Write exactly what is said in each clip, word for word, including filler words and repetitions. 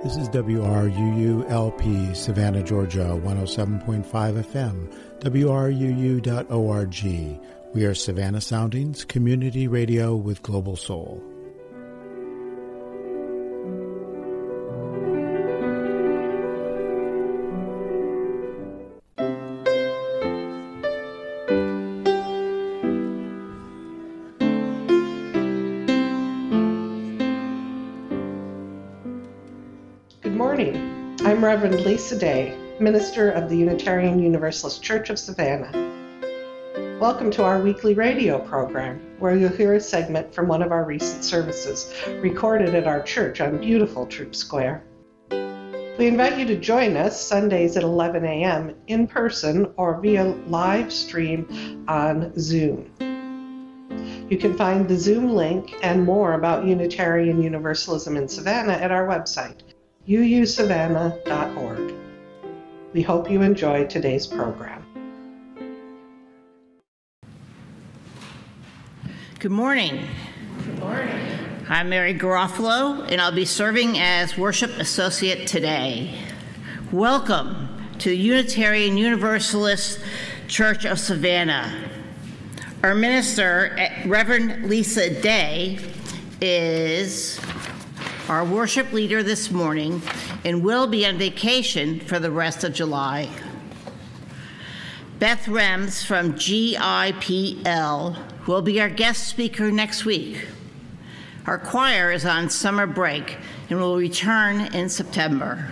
This is W R U U L P, Savannah, Georgia, one oh seven point five F M, W R U U dot org. We are Savannah Soundings, community radio with global soul. I'm Reverend Lisa Day, minister of the Unitarian Universalist Church of Savannah. Welcome to our weekly radio program, where you'll hear a segment from one of our recent services, recorded at our church on beautiful Troop Square. We invite you to join us Sundays at eleven a.m. in person or via live stream on Zoom. You can find the Zoom link and more about Unitarian Universalism in Savannah at our website, U U savannah dot org. We hope you enjoy today's program. Good morning. Good morning. I'm Mary Garofalo, and I'll be serving as worship associate today. Welcome to the Unitarian Universalist Church of Savannah. Our minister, Reverend Lisa Day, is our worship leader this morning and will be on vacation for the rest of July. Beth Rems from G I P L will be our guest speaker next week. Our choir is on summer break and will return in September.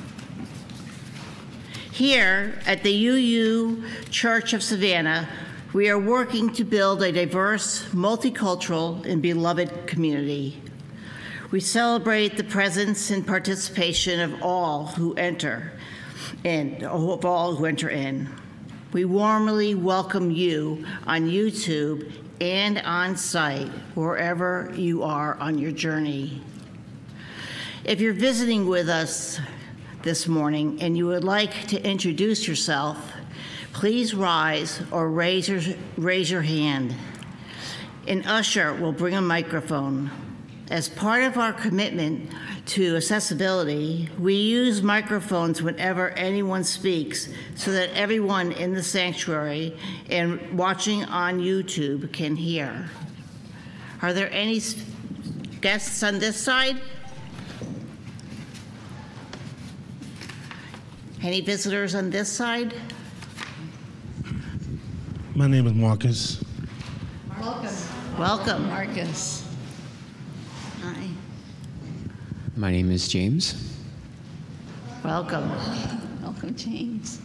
Here at the U U Church of Savannah, we are working to build a diverse, multicultural, and beloved community. We celebrate the presence and participation of all who enter in, of all who enter in. We warmly welcome you on YouTube and on site, wherever you are on your journey. If you're visiting with us this morning and you would like to introduce yourself, please rise or raise your, raise your hand. An usher will bring a microphone. As part of our commitment to accessibility, we use microphones whenever anyone speaks so that everyone in the sanctuary and watching on YouTube can hear. Are there any guests on this side? Any visitors on this side? My name is Marcus. Welcome. Welcome. Marcus. Hi. My name is James. Welcome. Welcome, James.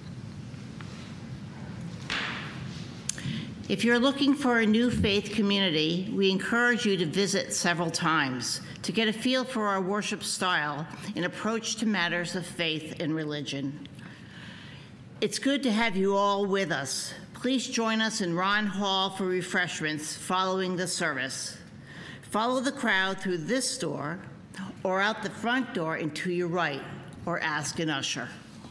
If you're looking for a new faith community, we encourage you to visit several times to get a feel for our worship style and approach to matters of faith and religion. It's good to have you all with us. Please join us in Ron Hall for refreshments following the service. Follow the crowd through this door or out the front door and to your right, or ask an usher.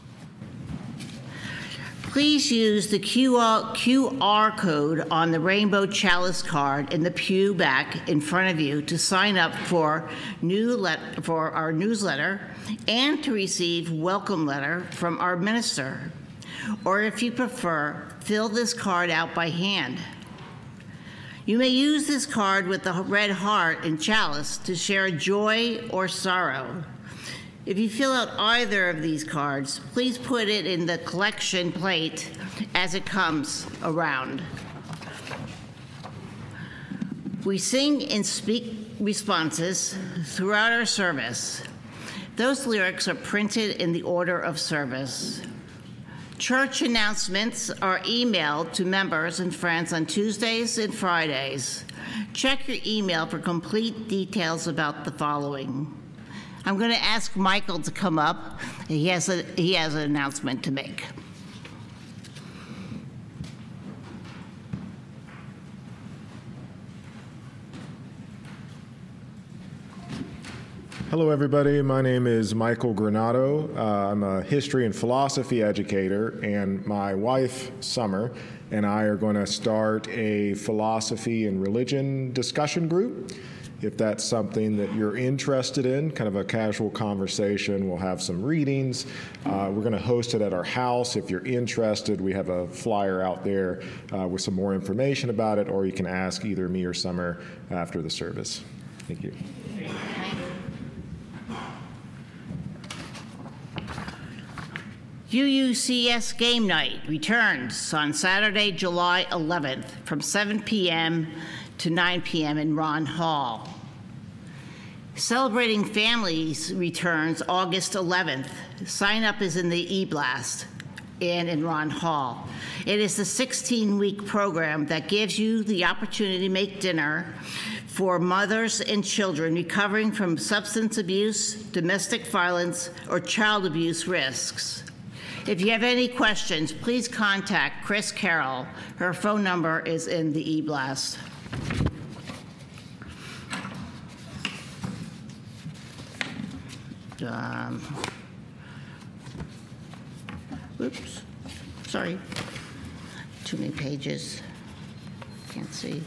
Please use the Q R code on the Rainbow Chalice card in the pew back in front of you to sign up for, new let- for our newsletter and to receive welcome letter from our minister. Or if you prefer, fill this card out by hand. You may use this card with the red heart and chalice to share joy or sorrow. If you fill out either of these cards, please put it in the collection plate as it comes around. We sing and speak responses throughout our service. Those lyrics are printed in the order of service. Church announcements are emailed to members and friends on Tuesdays and Fridays. Check your email for complete details about the following. I'm going to ask Michael to come up. He has a, he has an announcement to make. Hello, everybody. My name is Michael Granado. Uh, I'm a history and philosophy educator, and my wife, Summer, and I are going to start a philosophy and religion discussion group. If that's something that you're interested in, kind of a casual conversation, we'll have some readings. Uh, we're going to host it at our house. If you're interested, we have a flyer out there uh, with some more information about it, or you can ask either me or Summer after the service. Thank you. U U C S Game Night returns on Saturday, July eleventh from seven p m to nine p m in Ron Hall. Celebrating Families returns August eleventh. Sign up is in the E-Blast and in Ron Hall. It is the sixteen-week program that gives you the opportunity to make dinner for mothers and children recovering from substance abuse, domestic violence, or child abuse risks. If you have any questions, please contact Chris Carroll. Her phone number is in the E-Blast. Um, oops, sorry, too many pages, can't see.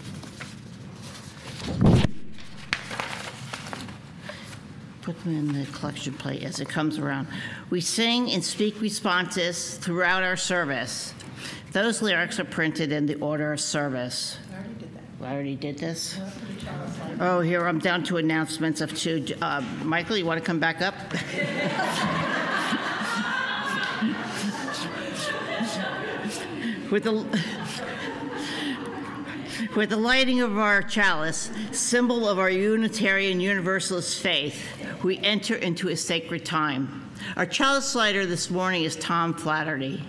Put them in the collection plate as it comes around. We sing and speak responses throughout our service. Those lyrics are printed in the order of service. I already did that. I already did this? Oh, here, I'm down to announcements of two. Uh, Michael, you want to come back up? With the... With the lighting of our chalice, symbol of our Unitarian Universalist faith, we enter into a sacred time. Our chalice lighter this morning is Tom Flattery.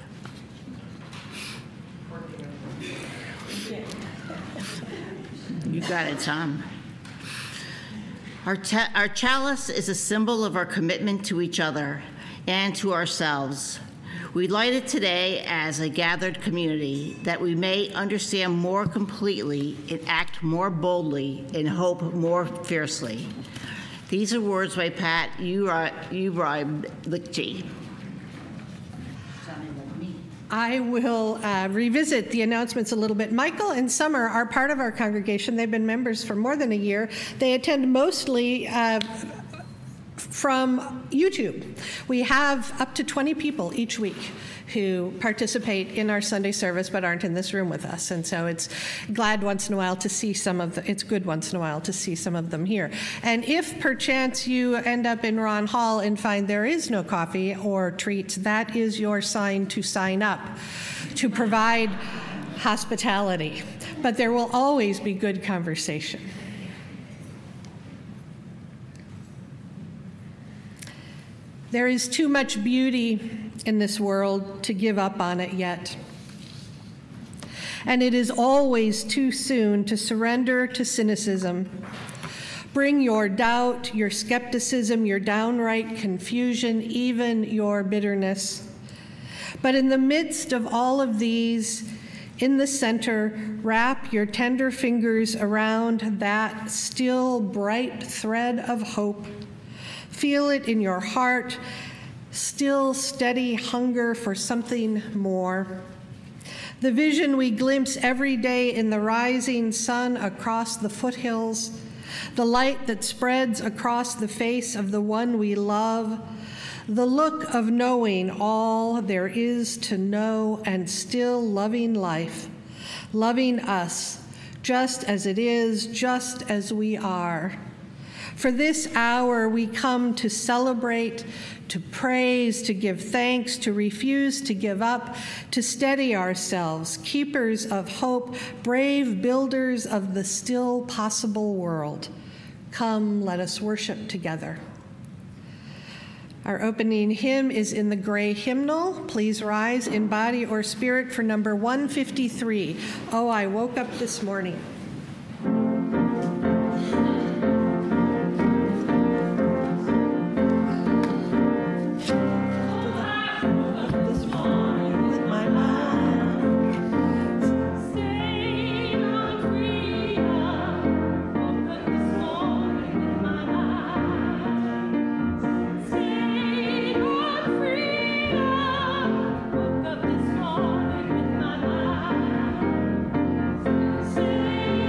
You got it, Tom. Our, ta- our chalice is a symbol of our commitment to each other and to ourselves. We light it today as a gathered community that we may understand more completely and act more boldly and hope more fiercely. These are words by Pat Uribe-Lichty. I will uh, revisit the announcements a little bit. Michael and Summer are part of our congregation. They've been members for more than a year. They attend mostly uh, from YouTube. We have up to twenty people each week who participate in our Sunday service but aren't in this room with us. And so it's glad once in a while to see some of the, it's good once in a while to see some of them here. And if perchance you end up in Ron Hall and find there is no coffee or treats, that is your sign to sign up to provide hospitality. But there will always be good conversation. There is too much beauty in this world to give up on it yet. And it is always too soon to surrender to cynicism. Bring your doubt, your skepticism, your downright confusion, even your bitterness. But in the midst of all of these, in the center, wrap your tender fingers around that still bright thread of hope. Feel it in your heart, still steady hunger for something more. The vision we glimpse every day in the rising sun across the foothills, the light that spreads across the face of the one we love, the look of knowing all there is to know and still loving life, loving us just as it is, just as we are. For this hour, we come to celebrate, to praise, to give thanks, to refuse to give up, to steady ourselves, keepers of hope, brave builders of the still possible world. Come, let us worship together. Our opening hymn is in the gray hymnal. Please rise in body or spirit for number one fifty-three. Oh, I woke up this morning. Say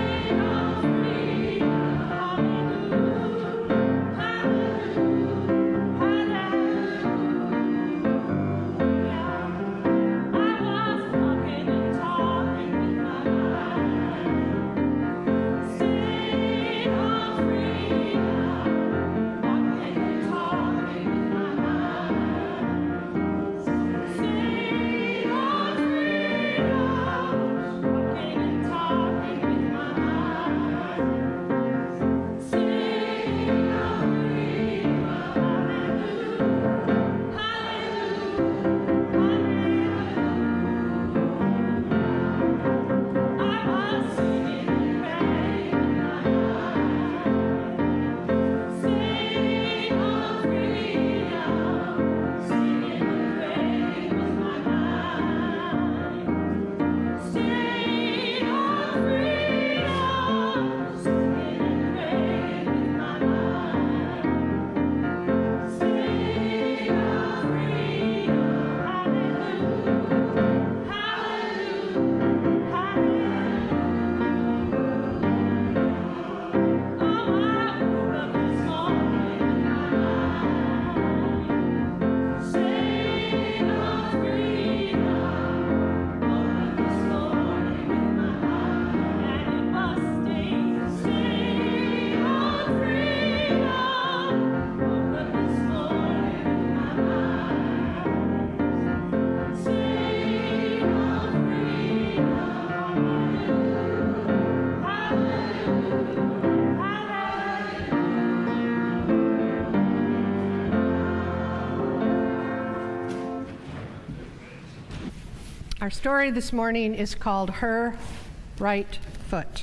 Our story this morning is called Her Right Foot.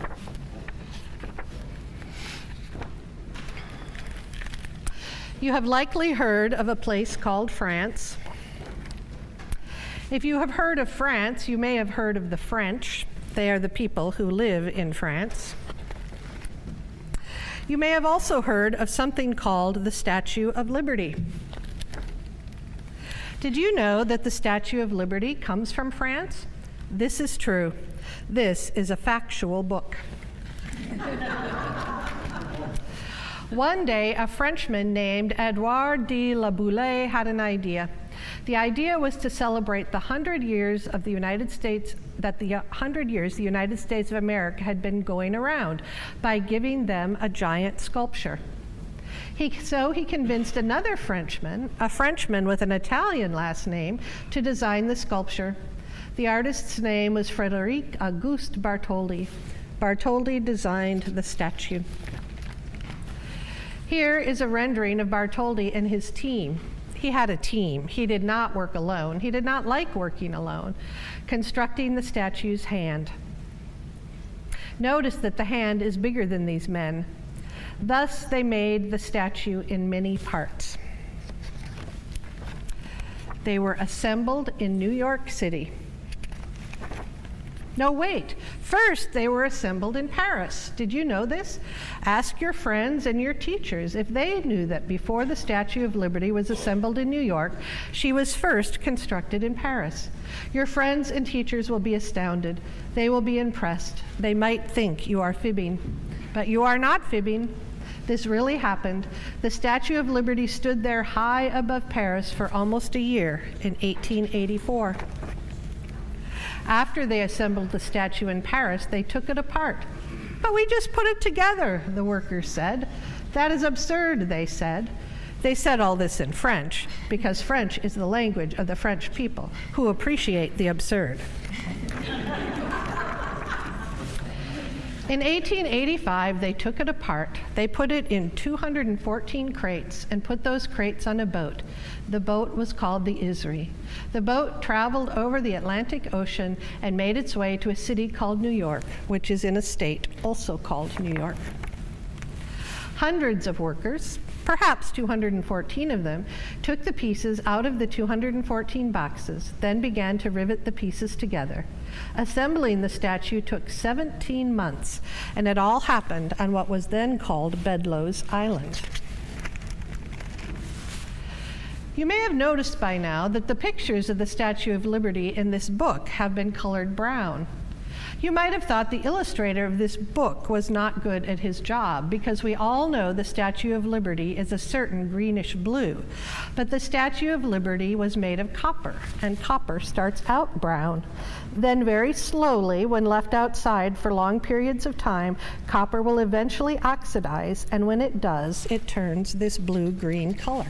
You have likely heard of a place called France. If you have heard of France, you may have heard of the French. They are the people who live in France. You may have also heard of something called the Statue of Liberty. Did you know that the Statue of Liberty comes from France? This is true. This is a factual book. One day, a Frenchman named Edouard de la Boulaye had an idea. The idea was to celebrate the hundred years of the United States, that the hundred years the United States of America had been going around by giving them a giant sculpture. He, so he convinced another Frenchman, a Frenchman with an Italian last name, to design the sculpture. The artist's name was Frédéric Auguste Bartholdi. Bartholdi designed the statue. Here is a rendering of Bartholdi and his team. He had a team. He did not work alone. He did not like working alone, constructing the statue's hand. Notice that the hand is bigger than these men. Thus, they made the statue in many parts. They were assembled in New York City. No, wait. First, they were assembled in Paris. Did you know this? Ask your friends and your teachers if they knew that before the Statue of Liberty was assembled in New York, she was first constructed in Paris. Your friends and teachers will be astounded. They will be impressed. They might think you are fibbing, but you are not fibbing. This really happened. The Statue of Liberty stood there high above Paris for almost a year in eighteen eighty-four. After they assembled the statue in Paris, they took it apart. But we just put it together, the workers said. That is absurd, they said. They said all this in French, because French is the language of the French people, who appreciate the absurd. In eighteen eighty-five, they took it apart. They put it in two hundred fourteen crates and put those crates on a boat. The boat was called the Isri. The boat traveled over the Atlantic Ocean and made its way to a city called New York, which is in a state also called New York. Hundreds of workers, perhaps two hundred fourteen of them, took the pieces out of the two hundred fourteen boxes, then began to rivet the pieces together. Assembling the statue took seventeen months, and it all happened on what was then called Bedloe's Island. You may have noticed by now that the pictures of the Statue of Liberty in this book have been colored brown. You might have thought the illustrator of this book was not good at his job, because we all know the Statue of Liberty is a certain greenish blue. But the Statue of Liberty was made of copper, and copper starts out brown. Then very slowly, when left outside for long periods of time, copper will eventually oxidize, and when it does, it turns this blue-green color.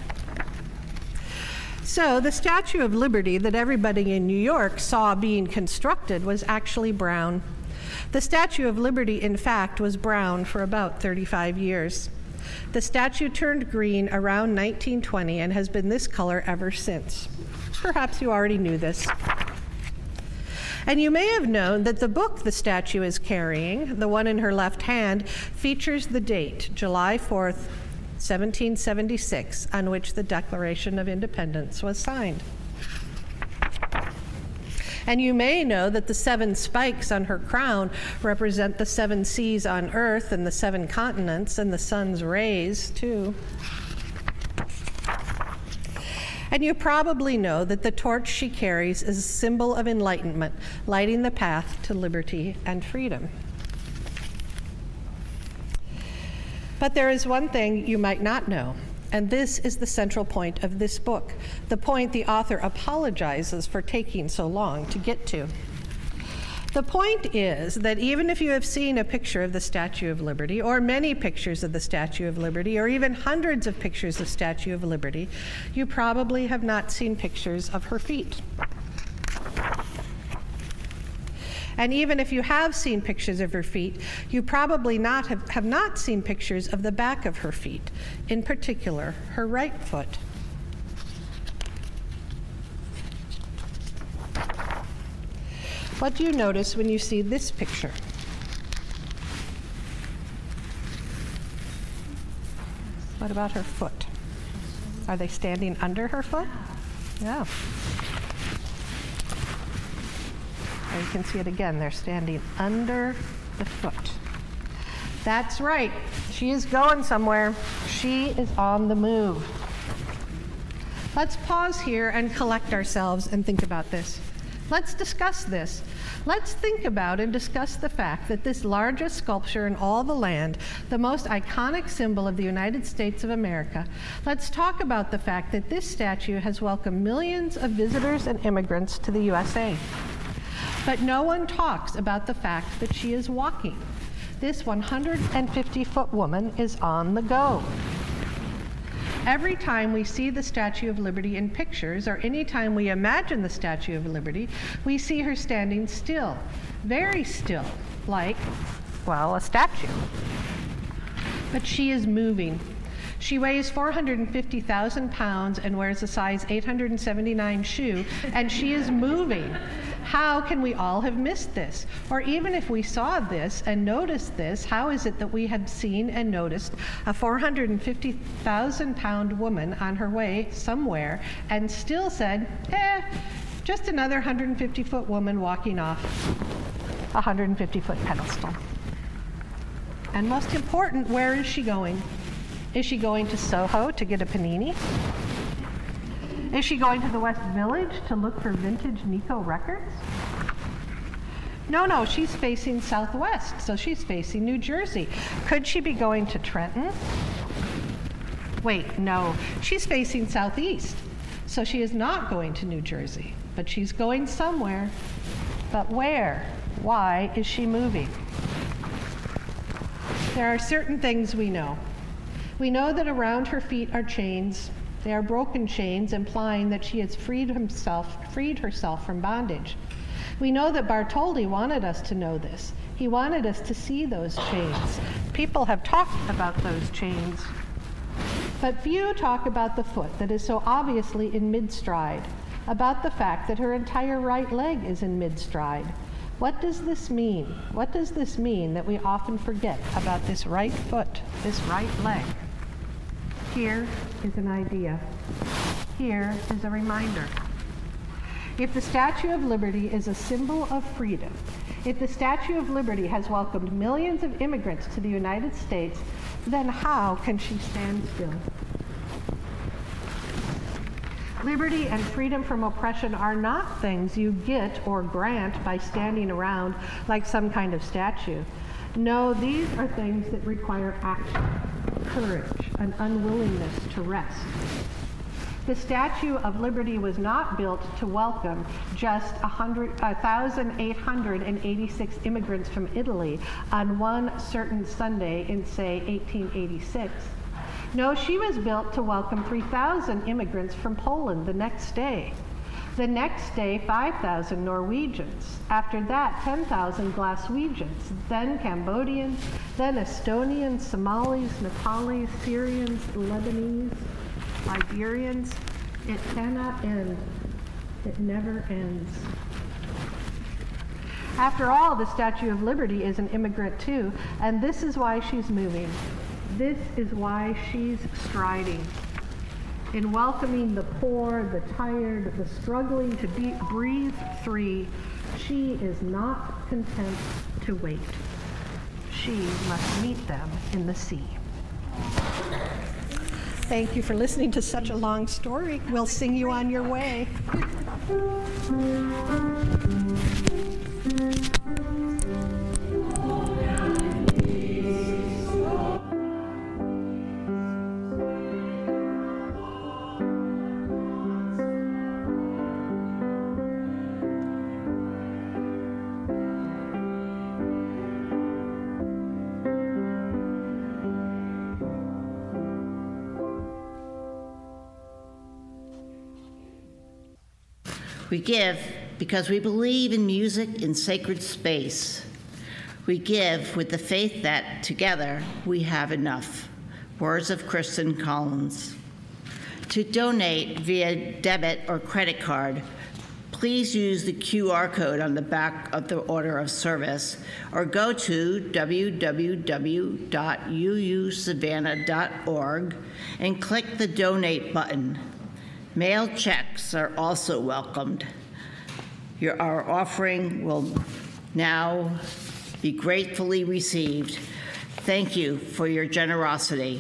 So the Statue of Liberty that everybody in New York saw being constructed was actually brown. The Statue of Liberty, in fact, was brown for about thirty-five years. The statue turned green around nineteen twenty and has been this color ever since. Perhaps you already knew this. And you may have known that the book the statue is carrying, the one in her left hand, features the date, July fourth, seventeen seventy-six, on which the Declaration of Independence was signed. And you may know that the seven spikes on her crown represent the seven seas on Earth and the seven continents and the sun's rays, too. And you probably know that the torch she carries is a symbol of enlightenment, lighting the path to liberty and freedom. But there is one thing you might not know, and this is the central point of this book, the point the author apologizes for taking so long to get to. The point is that even if you have seen a picture of the Statue of Liberty, or many pictures of the Statue of Liberty, or even hundreds of pictures of Statue of Liberty, you probably have not seen pictures of her feet. And even if you have seen pictures of her feet, you probably not have, have not seen pictures of the back of her feet, in particular, her right foot. What do you notice when you see this picture? What about her foot? Are they standing under her foot? Yeah. There you can see it again. They're standing under the foot. That's right. She is going somewhere. She is on the move. Let's pause here and collect ourselves and think about this. Let's discuss this. Let's think about and discuss the fact that this largest sculpture in all the land, the most iconic symbol of the United States of America, let's talk about the fact that this statue has welcomed millions of visitors and immigrants to the U S A. But no one talks about the fact that she is walking. This one hundred fifty foot woman is on the go. Every time we see the Statue of Liberty in pictures, or any time we imagine the Statue of Liberty, we see her standing still, very still, like, well, a statue. But she is moving. She weighs four hundred fifty thousand pounds and wears a size eight hundred seventy-nine shoe, and she is moving. How can we all have missed this? Or even if we saw this and noticed this, how is it that we had seen and noticed a four hundred fifty thousand pound woman on her way somewhere and still said, eh, just another one hundred fifty foot woman walking off a one hundred fifty foot pedestal? And most important, where is she going? Is she going to Soho to get a panini? Is she going to the West Village to look for vintage Nico records? No, no, she's facing southwest, so she's facing New Jersey. Could she be going to Trenton? Wait, no, she's facing southeast, so she is not going to New Jersey, but she's going somewhere. But where? Why is she moving? There are certain things we know. We know that around her feet are chains. They are broken chains, implying that she has freed himself, freed herself from bondage. We know that Bartholdi wanted us to know this. He wanted us to see those chains. People have talked about those chains. But few talk about the foot that is so obviously in mid-stride, about the fact that her entire right leg is in mid-stride. What does this mean? What does this mean that we often forget about this right foot, this right leg? Here is an idea. Here is a reminder. If the Statue of Liberty is a symbol of freedom, if the Statue of Liberty has welcomed millions of immigrants to the United States, then how can she stand still? Liberty and freedom from oppression are not things you get or grant by standing around like some kind of statue. No, these are things that require action, courage, an unwillingness to rest. The Statue of Liberty was not built to welcome just one thousand eight hundred eighty-six immigrants from Italy on one certain Sunday in, say, eighteen eighty-six. No, she was built to welcome three thousand immigrants from Poland the next day. The next day, five thousand Norwegians. After that, ten thousand Glaswegians, then Cambodians, then Estonians, Somalis, Nepalis, Syrians, Lebanese, Liberians. It cannot end. It never ends. After all, the Statue of Liberty is an immigrant too, and this is why she's moving. This is why she's striding. In welcoming the poor, the tired, the struggling to be, breathe free, she is not content to wait. She must meet them in the sea. Thank you for listening to such a long story. We'll sing you on your way. We give because we believe in music in sacred space. We give with the faith that together we have enough. Words of Kristen Collins. To donate via debit or credit card, please use the Q R code on the back of the order of service or go to w w w dot u u savannah dot org and click the donate button. Mail checks are also welcomed. Your, our offering will now be gratefully received. Thank you for your generosity.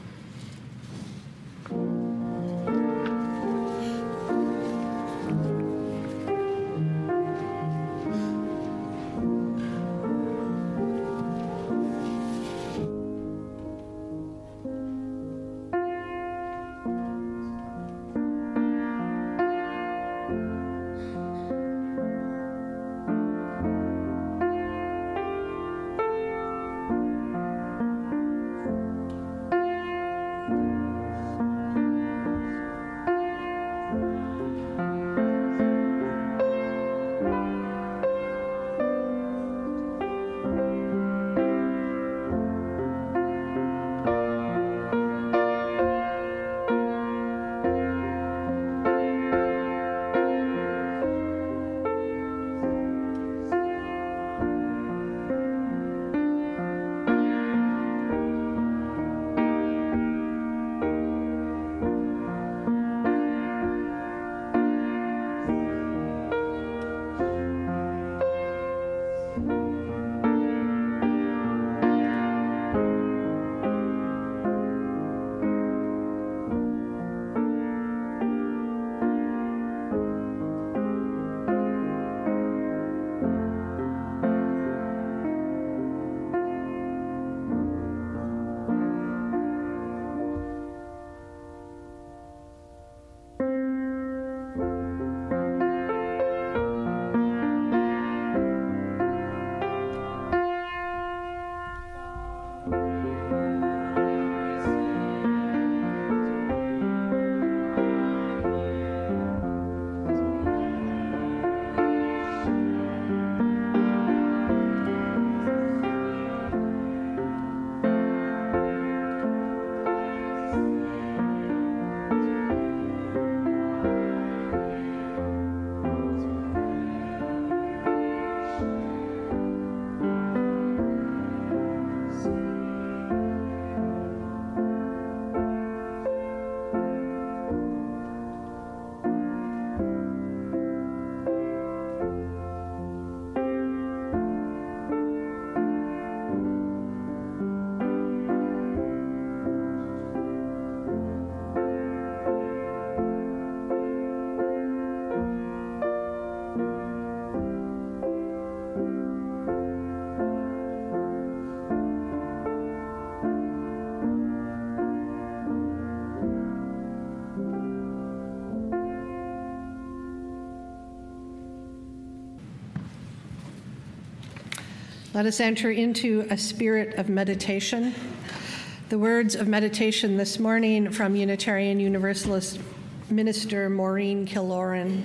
Let us enter into a spirit of meditation. The words of meditation this morning from Unitarian Universalist Minister Maureen Killoran.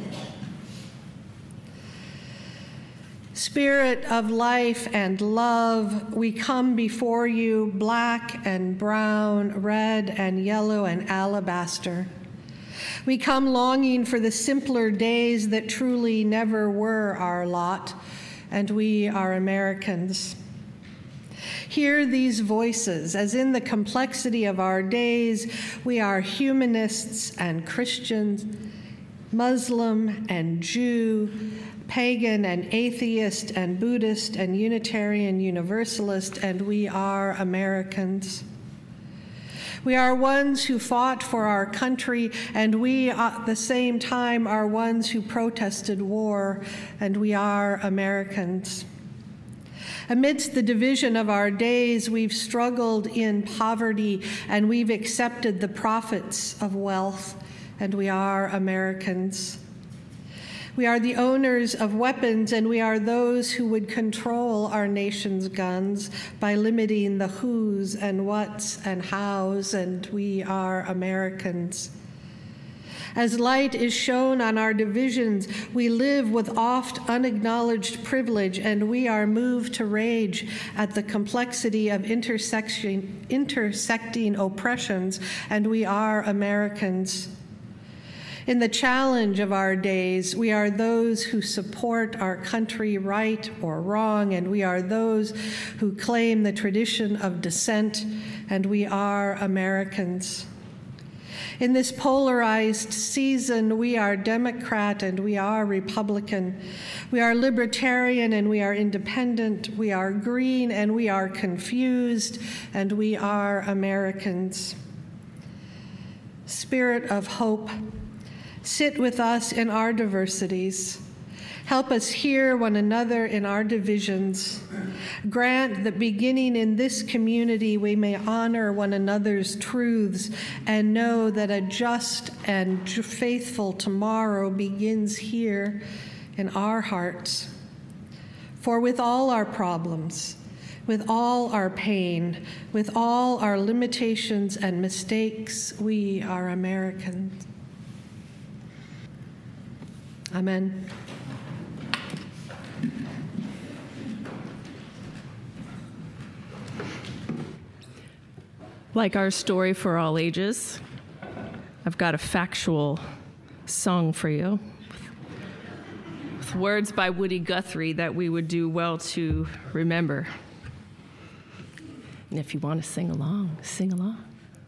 Spirit of life and love, we come before you, black and brown, red and yellow and alabaster. We come longing for the simpler days that truly never were our lot, and we are Americans. Hear these voices, as in the complexity of our days, we are humanists and Christians, Muslim and Jew, pagan and atheist and Buddhist and Unitarian Universalist, and we are Americans. We are ones who fought for our country, and we at the same time are ones who protested war, and we are Americans. Amidst the division of our days, we've struggled in poverty, and we've accepted the profits of wealth, and we are Americans. We are the owners of weapons, and we are those who would control our nation's guns by limiting the who's and what's and how's, and we are Americans. As light is shown on our divisions, we live with oft unacknowledged privilege, and we are moved to rage at the complexity of intersection, intersecting oppressions, and we are Americans. In the challenge of our days, we are those who support our country right or wrong, and we are those who claim the tradition of dissent, and we are Americans. In this polarized season, we are Democrat and we are Republican. We are libertarian and we are independent. We are green and we are confused, and we are Americans. Spirit of hope, sit with us in our diversities. Help us hear one another in our divisions. Grant that beginning in this community we may honor one another's truths and know that a just and faithful tomorrow begins here in our hearts. For with all our problems, with all our pain, with all our limitations and mistakes, we are Americans. Amen. Like our story for all ages, I've got a factual song for you with words by Woody Guthrie that we would do well to remember. And if you want to sing along, sing along.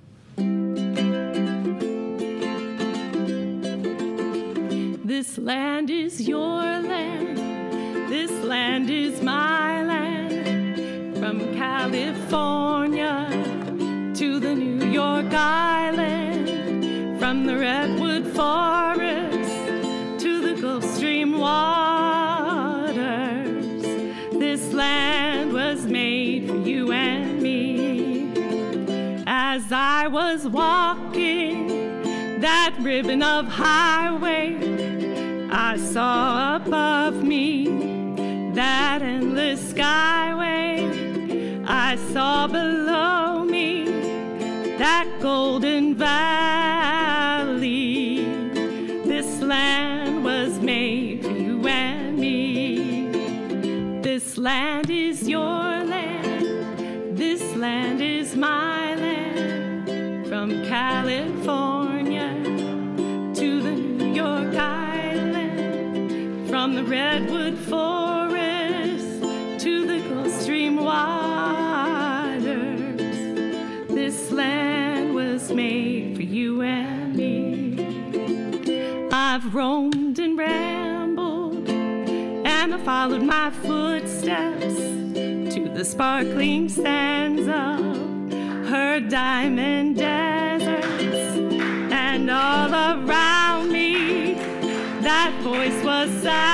This land is your land, this land is my land, from California to the New York Island, from the Redwood Forest to the Gulf Stream waters. This land was made for you and me. As I was walking that ribbon of highway, I saw above me that endless skyway. I saw below me that golden valley. This land was made for you and me. This land is your land, this land is my land, from California to the New York Island, from the Redwood Forest to the Gulf Stream waters. This land was made for you and me. I've roamed and rambled, and I followed my footsteps to the sparkling sands of her diamond deserts, and all around me that voice was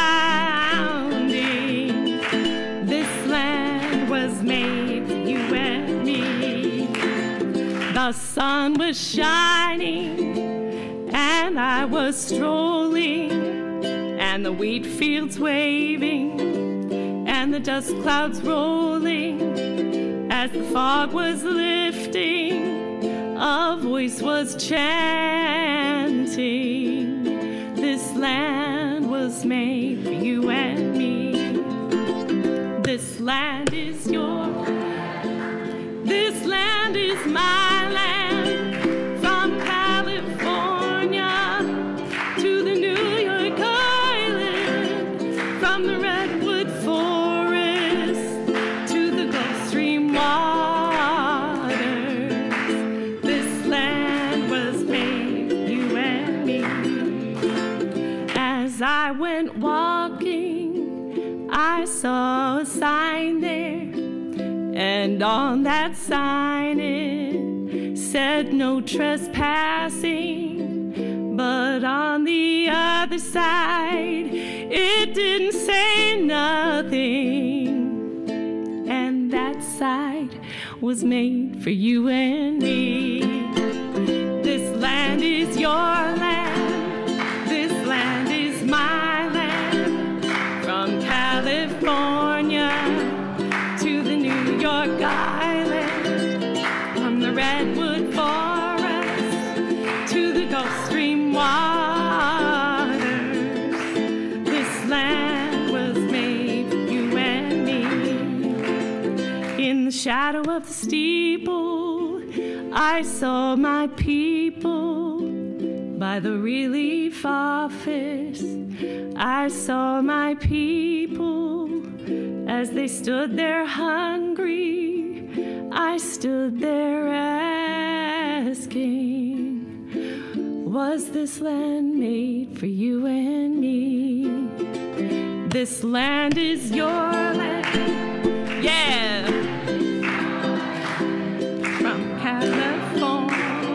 sounding. This land was made for you and me. The sun was shining, and I was strolling, and the wheat fields waving, and the dust clouds rolling. As the fog was lifting, a voice was chanting. This land was made for you and me. This land is your, this land is my land, from California to the New York Island, from the Redwood Forest to the Gulf Stream waters. This land was made for you and me. As I went walking, I saw a sign there, and on that sign it said no trespassing. But on the other side, it didn't say nothing. And that side was made for you and me. This land is your land, this land is my land, from California to the New York Island, from the Redwood Forest to the Gulf Stream waters. This land was made for you and me. In the shadow of the steeple, I saw my people, by the relief office, I saw my people as they stood there hungry. I stood there asking, was this land made for you and me? This land is your land, yeah. From California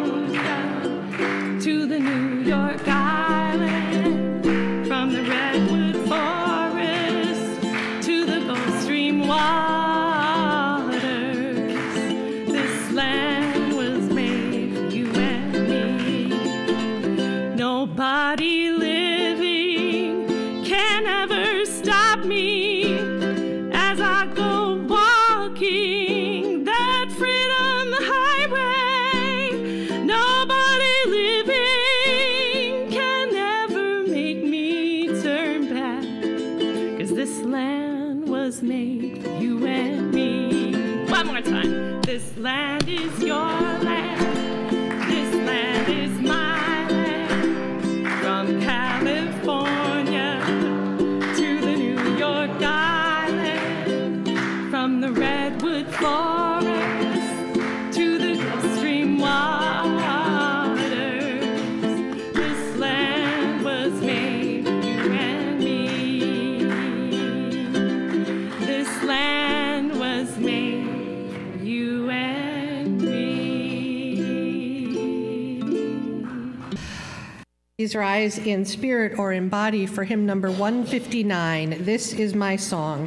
to the New York Island, from the Redwood Forest to the Gulf Stream waters. This land was made for you and me. Nobody living can ever stop me as I go walking that freedom highway. Nobody living can ever make me turn back, 'cause this land was made for you and me. One more time. This land is your land. This land is my land. From California to the New York Island, from the Redwood Forest to the Gulf Stream waters. This land was made for you and me. This land was made for you and me. Please rise in spirit or in body for hymn number one fifty-nine, This Is My Song.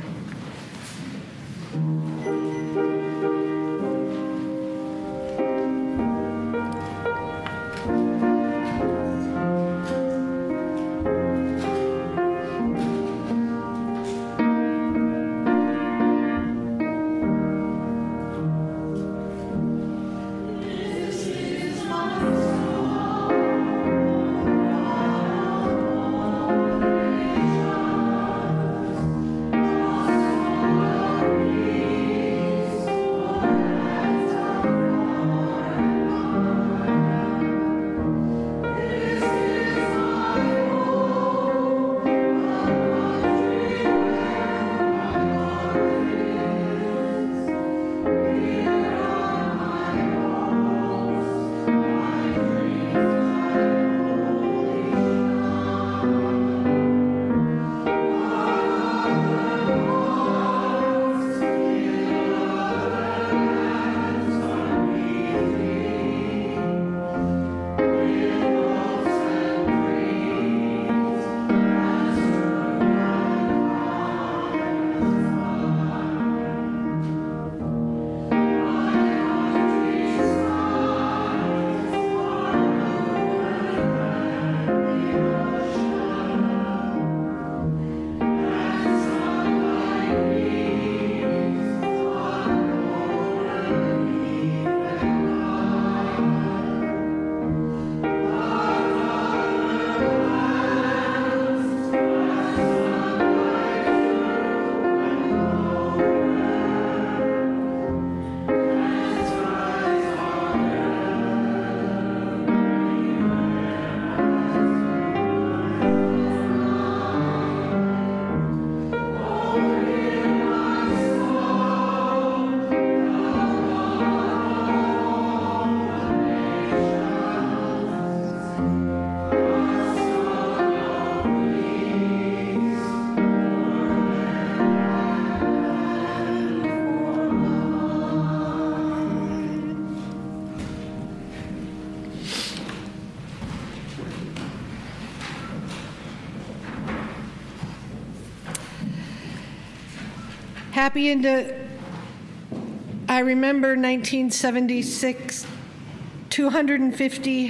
Happy into, I remember nineteen seventy-six, two hundred fifty.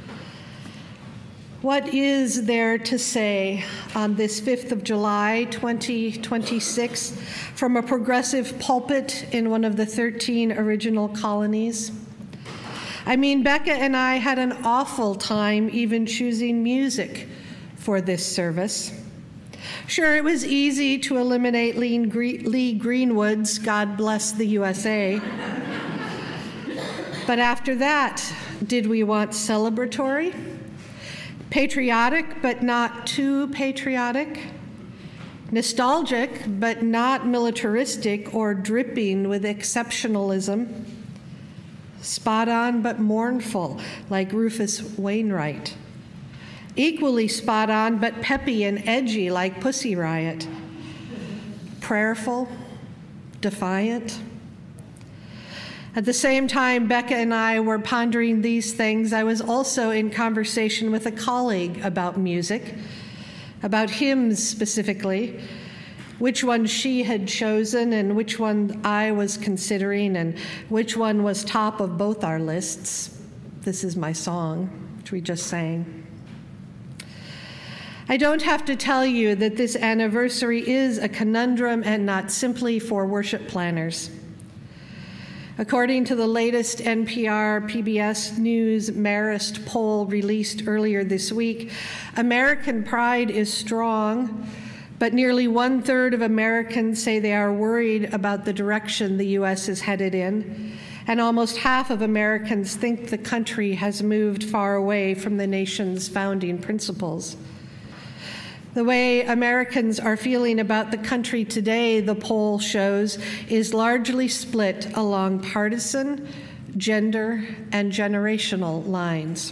What is there to say on this fifth of July, twenty twenty-six, from a progressive pulpit in one of the thirteen original colonies? I mean, Becca and I had an awful time even choosing music for this service. Sure, it was easy to eliminate Lee Greenwood's God Bless the U S A. But after that, did we want celebratory? patriotic but not too patriotic, nostalgic but not militaristic or dripping with exceptionalism, spot on but mournful like Rufus Wainwright, equally spot on but peppy and edgy like Pussy Riot, prayerful, defiant. At the same time Becca and I were pondering these things, I was also in conversation with a colleague about music, about hymns specifically, which one she had chosen and which one I was considering and which one was top of both our lists. This is my song, which we just sang. I don't have to tell you that this anniversary is a conundrum and not simply for worship planners. According to the latest N P R P B S News Marist poll released earlier this week, American pride is strong, but nearly one-third of Americans say they are worried about the direction the U S is headed in, and almost half of Americans think the country has moved far away from the nation's founding principles. The way Americans are feeling about the country today, the poll shows, is largely split along partisan, gender, and generational lines.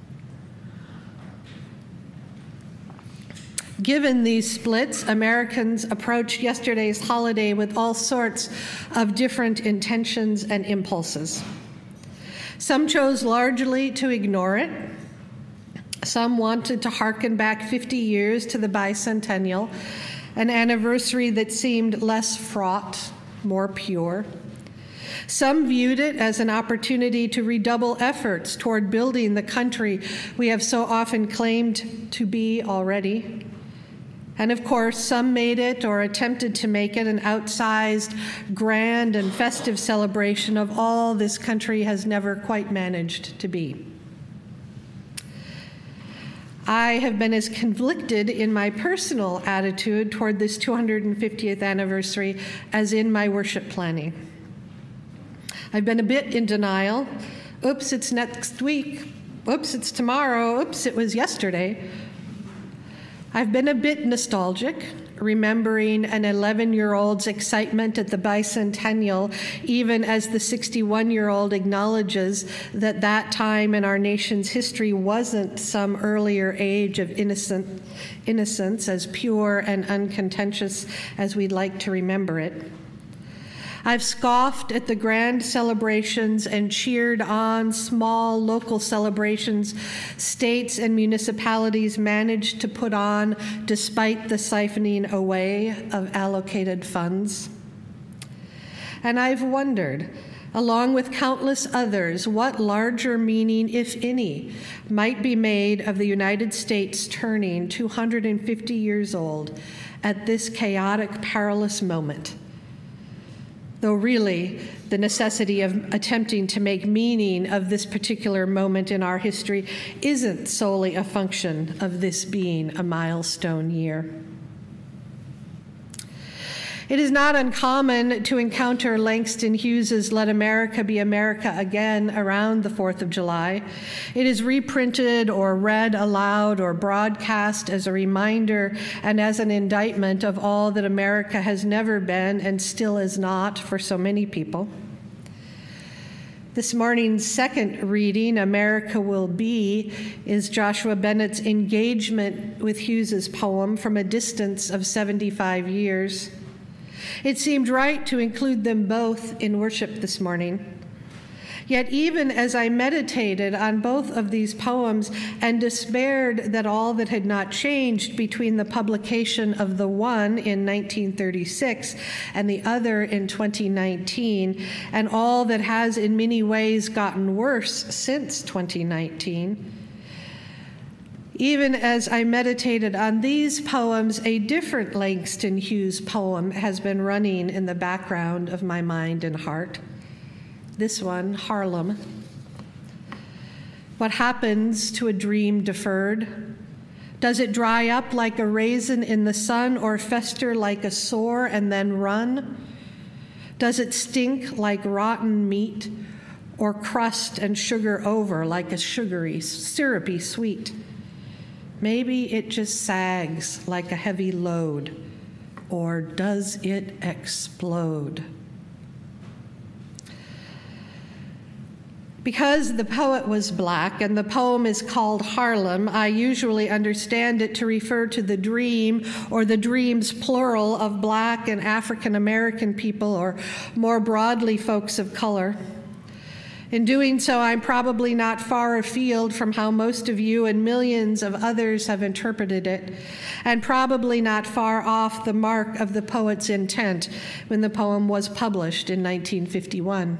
Given these splits, Americans approached yesterday's holiday with all sorts of different intentions and impulses. Some chose largely to ignore it. Some wanted to hearken back fifty years to the bicentennial, an anniversary that seemed less fraught, more pure. Some viewed it as an opportunity to redouble efforts toward building the country we have so often claimed to be already. And of course, some made it or attempted to make it an outsized, grand, and festive celebration of all this country has never quite managed to be. I have been as conflicted in my personal attitude toward this two hundred fiftieth anniversary as in my worship planning. I've been a bit in denial. Oops, it's next week. Oops, it's tomorrow. Oops, it was yesterday. I've been a bit nostalgic, remembering an eleven-year-old's excitement at the bicentennial, even as the sixty-one-year-old acknowledges that that time in our nation's history wasn't some earlier age of innocent, innocence, as pure and uncontentious as we'd like to remember it. I've scoffed at the grand celebrations and cheered on small local celebrations states and municipalities managed to put on despite the siphoning away of allocated funds. And I've wondered, along with countless others, what larger meaning, if any, might be made of the United States turning two hundred fifty years old at this chaotic, perilous moment. Though really, the necessity of attempting to make meaning of this particular moment in our history isn't solely a function of this being a milestone year. It is not uncommon to encounter Langston Hughes's Let America Be America Again around the fourth of July. It is reprinted or read aloud or broadcast as a reminder and as an indictment of all that America has never been and still is not for so many people. This morning's second reading, America Will Be, is Joshua Bennett's engagement with Hughes's poem from a distance of seventy-five years. It seemed right to include them both in worship this morning. Yet even as I meditated on both of these poems and despaired that all that had not changed between the publication of the one in nineteen thirty-six and the other in twenty nineteen, and all that has in many ways gotten worse since twenty nineteen, even as I meditated on these poems, a different Langston Hughes poem has been running in the background of my mind and heart. This one, Harlem. What happens to a dream deferred? Does it dry up like a raisin in the sun or fester like a sore and then run? Does it stink like rotten meat or crust and sugar over like a sugary, syrupy sweet? maybe it just sags like a heavy load. Or does it explode? Because the poet was black and the poem is called Harlem, I usually understand it to refer to the dream or the dreams plural of black and African American people, or more broadly, folks of color. In doing so, I'm probably not far afield from how most of you and millions of others have interpreted it, and probably not far off the mark of the poet's intent when the poem was published in nineteen fifty-one.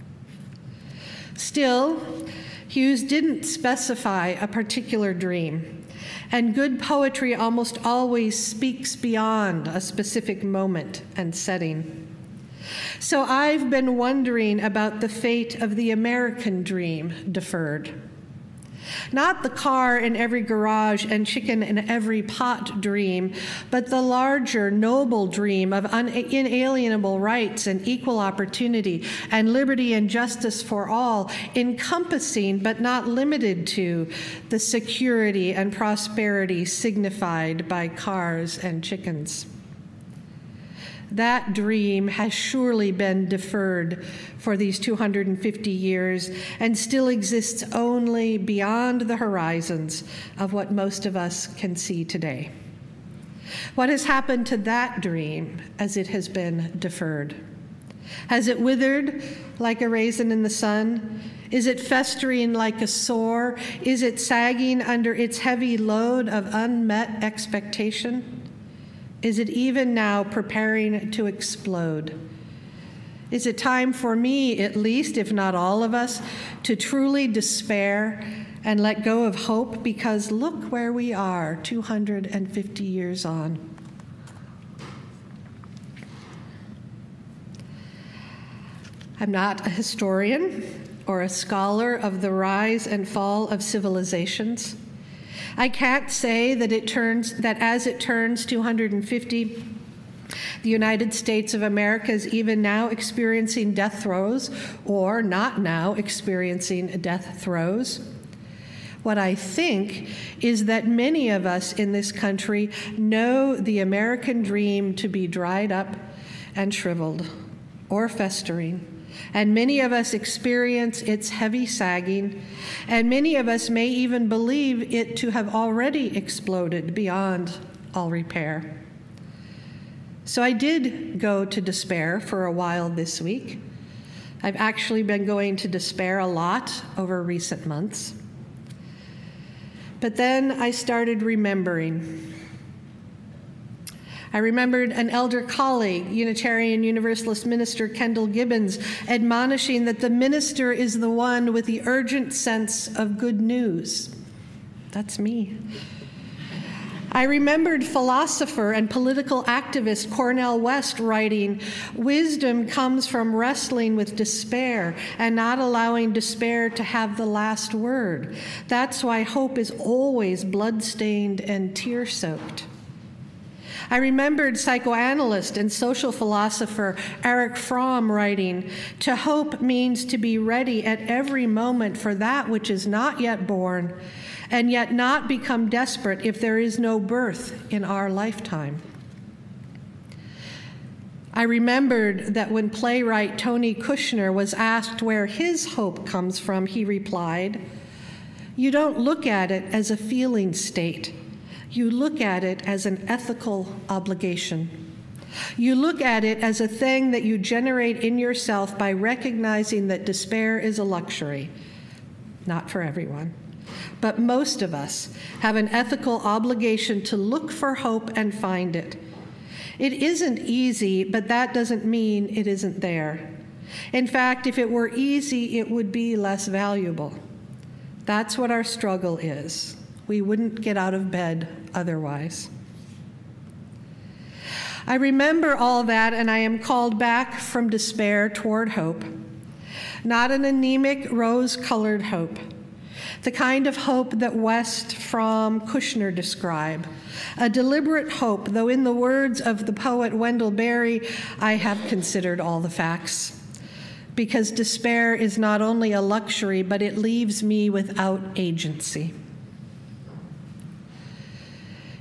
Still, Hughes didn't specify a particular dream, and good poetry almost always speaks beyond a specific moment and setting. So I've been wondering about the fate of the American dream deferred. Not the car in every garage and chicken in every pot dream, but the larger, noble dream of inalienable rights and equal opportunity and liberty and justice for all, encompassing but not limited to the security and prosperity signified by cars and chickens. That dream has surely been deferred for these two hundred fifty years and still exists only beyond the horizons of what most of us can see today. What has happened to that dream as it has been deferred? Has it withered like a raisin in the sun? Is it festering like a sore? Is it sagging under its heavy load of unmet expectation? Is it even now preparing to explode? Is it time for me, at least, if not all of us, to truly despair and let go of hope? Because look where we are two hundred fifty years on. I'm not a historian or a scholar of the rise and fall of civilizations. I can't say that it turns that as it turns two hundred fifty, the United States of America is even now experiencing death throes, or not now experiencing death throes. What I think is that many of us in this country know the American dream to be dried up and shriveled or festering. And many of us experience its heavy sagging, and many of us may even believe it to have already exploded beyond all repair. So I did go to despair for a while this week. I've actually been going to despair a lot over recent months. But then I started remembering. I remembered an elder colleague, Unitarian Universalist minister Kendall Gibbons, admonishing that the minister is the one with the urgent sense of good news. That's me. I remembered philosopher and political activist Cornel West writing, "Wisdom comes from wrestling with despair and not allowing despair to have the last word. That's why hope is always blood-stained and tear-soaked." I remembered psychoanalyst and social philosopher Erich Fromm writing, "To hope means to be ready at every moment for that which is not yet born, and yet not become desperate if there is no birth in our lifetime." I remembered that when playwright Tony Kushner was asked where his hope comes from, he replied, "You don't look at it as a feeling state. You look at it as an ethical obligation. You look at it as a thing that you generate in yourself by recognizing that despair is a luxury. Not for everyone, but most of us have an ethical obligation to look for hope and find it. It isn't easy, but that doesn't mean it isn't there. In fact, if it were easy, it would be less valuable. That's what our struggle is. We wouldn't get out of bed otherwise." I remember all that, and I am called back from despair toward hope. Not an anemic, rose-colored hope. The kind of hope that West, Fromm, Kushner describe. A deliberate hope, though in the words of the poet Wendell Berry, I have considered all the facts. Because despair is not only a luxury, but it leaves me without agency.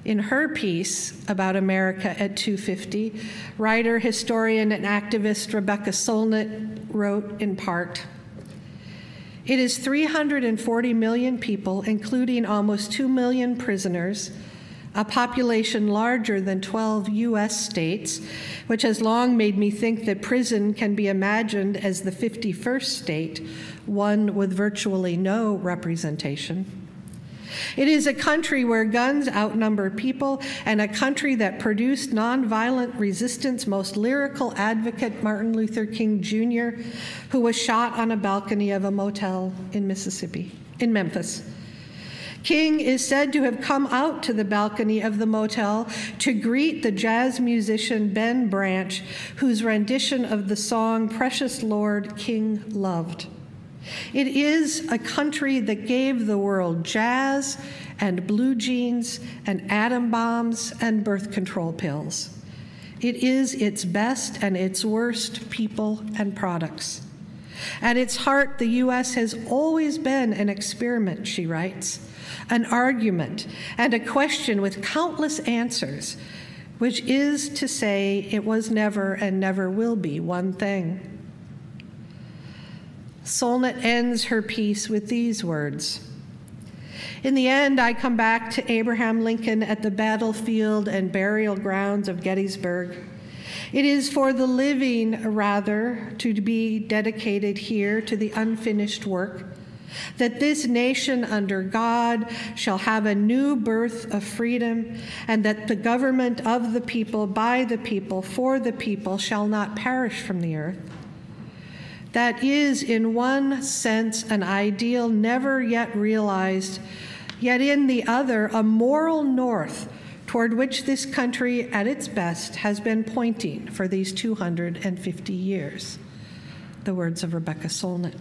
In her piece about America at two fifty, writer, historian, and activist Rebecca Solnit wrote in part, "It is three hundred forty million people, including almost two million prisoners, a population larger than twelve U S states, which has long made me think that prison can be imagined as the fifty-first state, one with virtually no representation. It is a country where guns outnumber people, and a country that produced nonviolent resistance most lyrical advocate Martin Luther King Junior, who was shot on a balcony of a motel in Mississippi, in Memphis. King is said to have come out to the balcony of the motel to greet the jazz musician Ben Branch, whose rendition of the song Precious Lord King loved. It is a country that gave the world jazz and blue jeans and atom bombs and birth control pills. It is its best and its worst people and products. At its heart, the U S has always been an experiment, she writes, an argument and a question with countless answers, which is to say it was never and never will be one thing. Solnit ends her piece with these words. In the end, I come back to Abraham Lincoln at the battlefield and burial grounds of Gettysburg. It is for the living, rather, to be dedicated here to the unfinished work, that this nation under God shall have a new birth of freedom, and that the government of the people, by the people, for the people, shall not perish from the earth. That is, in one sense, an ideal never yet realized, yet in the other, a moral north toward which this country, at its best, has been pointing for these two hundred fifty years. The words of Rebecca Solnit.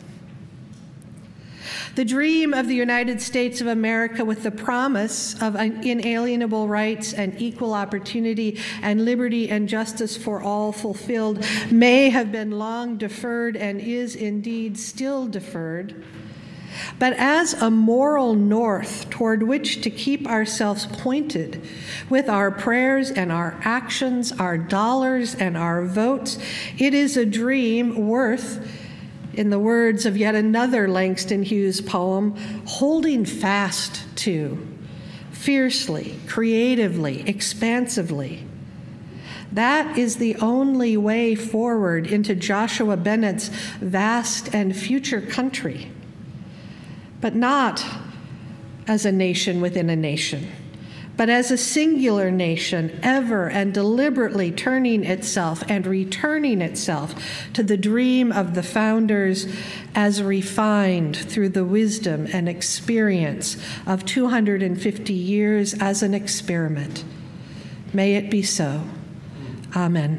The dream of the United States of America, with the promise of inalienable rights and equal opportunity and liberty and justice for all fulfilled, may have been long deferred and is indeed still deferred. But as a moral north toward which to keep ourselves pointed with our prayers and our actions, our dollars and our votes, it is a dream worth, in the words of yet another Langston Hughes poem, holding fast to, fiercely, creatively, expansively. That is the only way forward into Joshua Bennett's vast and future country, but not as a nation within a nation, but as a singular nation, ever and deliberately turning itself and returning itself to the dream of the founders as refined through the wisdom and experience of two hundred fifty years as an experiment. May it be so. Amen.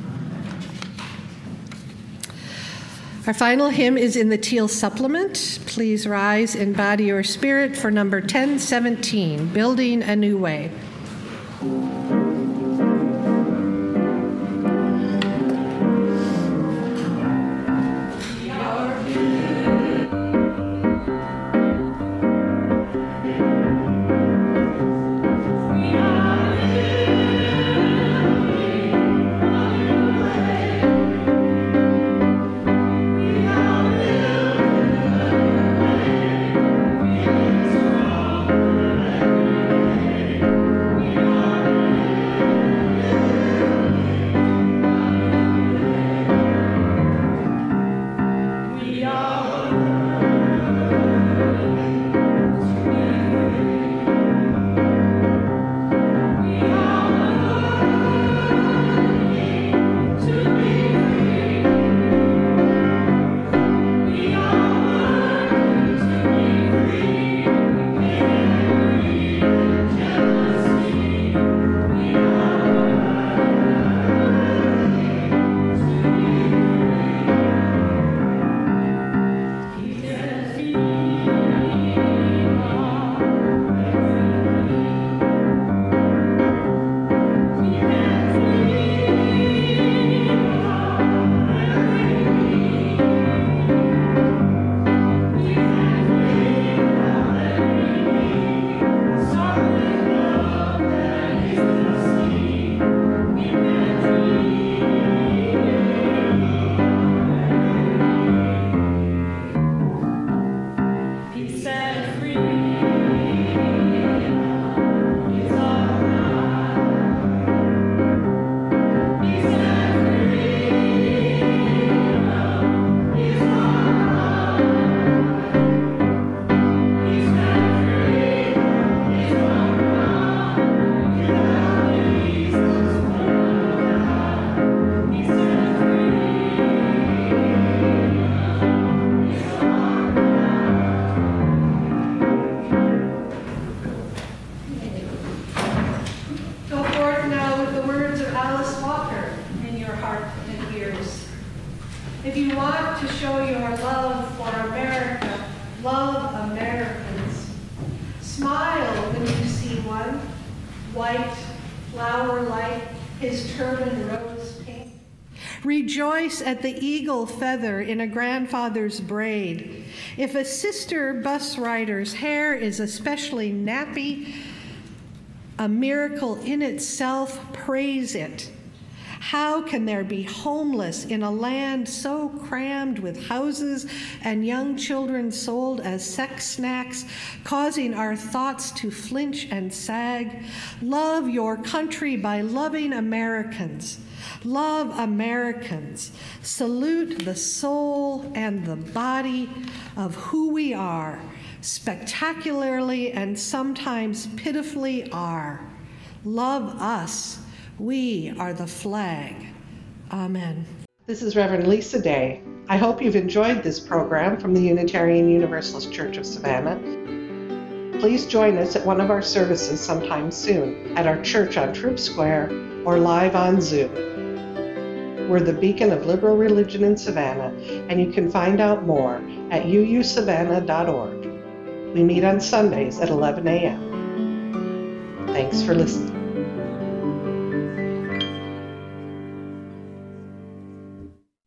Our final hymn is in the Teal Supplement. Please rise in body or spirit for number ten seventeen, Building a New Way. We are your love for America. Love Americans. Smile when you see one, white, flower-like, his turban rose pink. Rejoice at the eagle feather in a grandfather's braid. If a sister bus rider's hair is especially nappy, a miracle in itself, praise it. How can there be homeless in a land so crammed with houses and young children sold as sex snacks, causing our thoughts to flinch and sag? Love your country by loving Americans. Love Americans. Salute the soul and the body of who we are, spectacularly and sometimes pitifully are. Love us. We are the flag. Amen. This is Reverend Lisa Day. I hope you've enjoyed this program from the Unitarian Universalist Church of Savannah. Please join us at one of our services sometime soon at our church on Troop Square or live on Zoom. We're the beacon of liberal religion in Savannah, and you can find out more at u u savannah dot org. We meet on Sundays at eleven a.m. Thanks for listening.